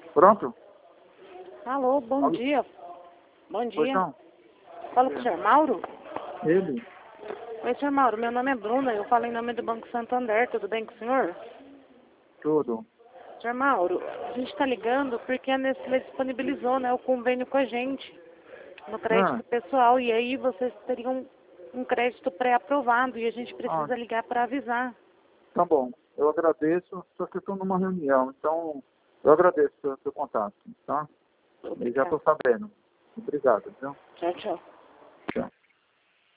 Pronto? Alô, bom Alô? dia. Bom Pois dia. não? Fala com o senhor Mauro? Ele? Oi, senhor Mauro, meu nome é Bruna, eu falo em nome do Banco Santander, tudo bem com o senhor? Tudo. Senhor Mauro, a gente está ligando porque a Nestlé disponibilizou, né, o convênio com a gente no crédito pessoal e aí vocês teriam um crédito pré-aprovado e a gente precisa ligar para avisar. Tá bom. Eu agradeço, só que eu estou numa reunião, então eu agradeço pelo seu contato, tá? E já Obrigada. estou sabendo. Obrigado, viu? Tchau, tchau.